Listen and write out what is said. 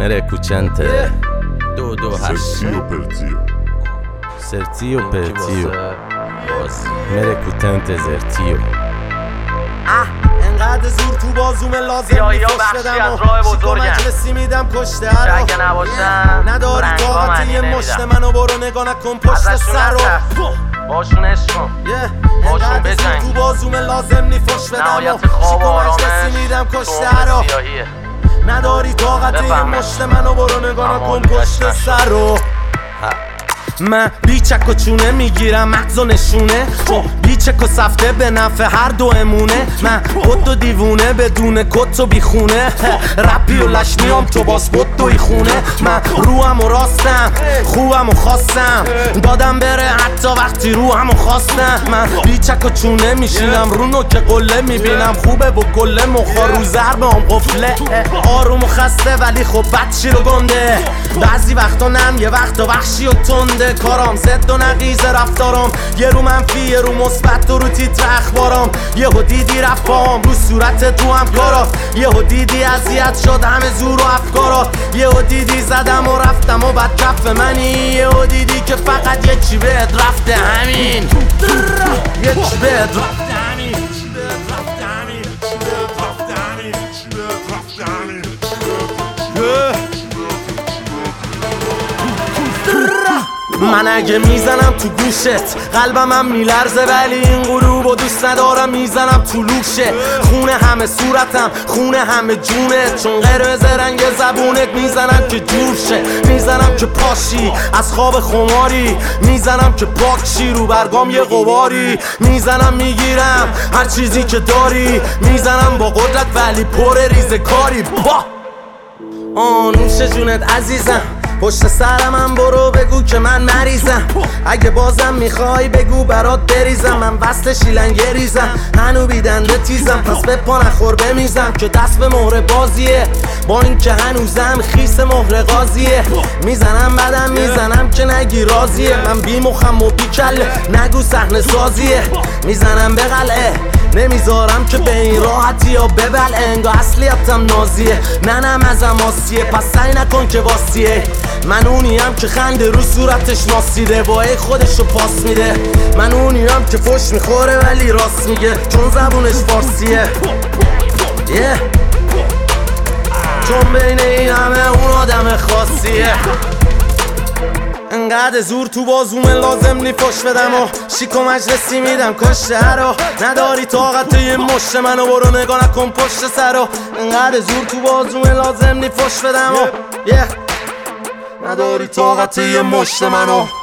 Merecutente 228 Sertio Pertio Merecutente Zertio انقدر زور تو بازومه لازم سیاهی ها نیست بخشی بدم از راه بزرگن. مجلسی میدم کشته هر را اگه نباشن نداری رنگا طاقت معنی یه نمیدن. مشت منو برو نگاه نکن پشت ازشون سر رو نترس. باشون عشق کن. باشون انقدر زور بجنگ. تو بازومه لازم نی فش بدم نهایت خواب و آرامش میدم کشته تو هر را سیاهیه. نداری طاقت یه بفهمه. مشت منو برو نگاه اما نکن آلودش پشت نشو. سر رو من بیچک و چونه میگیرم مغز و نشونه چون بیچک و سفته به نفع هر دو امونه من کت و دیوونه بدون کت و بیخونه رپی و لشمیام تو باز کت و خونه من روحم و راستم خوبم و خواستم دادم بره حتی وقتی روحم و خواستم من بیچک و چونه میشینم رو نوک قله میبینم خوبه و کله مخا رو ضربه هم قفله آروم و خسته ولی خب بدشی رو گنده بعضی وقتا نم یه وقتا وحشی و تنده کارام زد و نقیز رفتارم یه رو منفی یه رو مثبت و رو تیتر اخبارم یهو دیدی رفام رو صورت تو هم کارا یهو دیدی اذیت شد همه زور و افکارا یهو دیدی زدم و رفتم و بعد کف منی یهو دیدی که فقط یه چی بهت رفته همین یه چی بهت رفته همین من اگه میزنم تو گوشت قلبم هم میلرزه ولی این غروبو دوست ندارم میزنم تو لوشه خونه همه صورتم خونه همه جونت چون قرمز رنگ زبونت میزنم که جور شه میزنم که پاشی از خواب خماری میزنم که پاکشی رو برگام یه غباری میزنم میگیرم هر چیزی که داری میزنم با قدرت ولی پر ریزه کاری نوش جونت عزیزم پشت سرم برو بگو که من مریضم اگه بازم میخوای بگو برات بریزم من وصل شیلنگه ریزم هنو بیدنده تیزم پس به پا نخور بمیزم که دست به مهر بازیه با این که هنوزم خیس مهر قاضیه میزنم بعدم میزنم که نگی راضیه من بی مخم و بی کله نگو صحنه سازیه میزنم به قلعه نمیذارم که به این راحتی یا ببل انگاه اصلیتم نازیه ننم ازم آسیه پس سعی نکن که واسیه من اونیم که خنده رو صورتش ناسیده وای خودشو پاس میده من اونیم که فش میخوره ولی راست میگه چون زبونش فارسیه چون بین این همه اون آدم خاصیه انقدر زور تو بازومه لازم نی فش بدم و شیک و مجلسی میدم کشته هرو نداری طاقت یه مشت منو برو نگاه نکن پشت سرو انقدر زور تو بازومه لازم نی فش بدم و نداری طاقت یه مشت منو